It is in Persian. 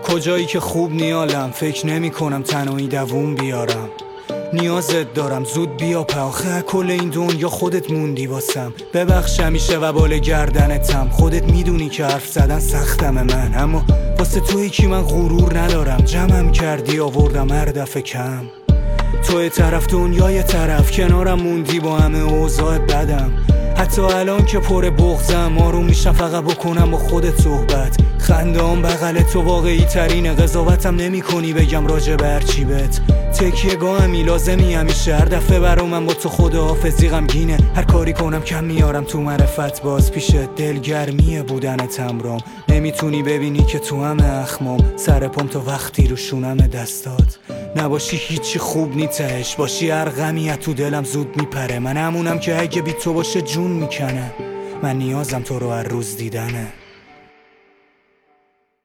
کجایی که خوب نیالم، فکر نمی کنم تنهایی دووم بیارم. نیازت دارم زود بیا پاخه، کل این دنیا خودت موندی واسم. ببخش همیشه و بال گردنتم، خودت میدونی که حرف زدن سختم من، اما واسه تویی که من غرور ندارم. جمعم کردی آوردم هر دفعه کم. توی طرف دنیای طرف، کنارم موندی با همه اوضاع بدم. حتی الان که پر بغضم آروم میشم فقط بکنم با خودت صحبت. خنده‌ام بغل تو واقعی ترینه، قضاوتم نمی کنی بگم راجع به هرچی بهت. تکیه گاهمی لازمی همیشه، هر دفعه برام من با تو خداحافظی غمگینه. هر کاری کنم کم میارم تو معرفت، باز پیش دلگرمیه بودنت همرام. نمیتونی ببینی که تو همه اخمام، سر پام تا وقتی رو شونم دستات. نباشی هیچی خوب نیتش، باشی هر غمیت تو دلم زود میپره. من همونم که اگه بی تو باشه جون میکنه، من نیازم تو رو هر روز دیدنه.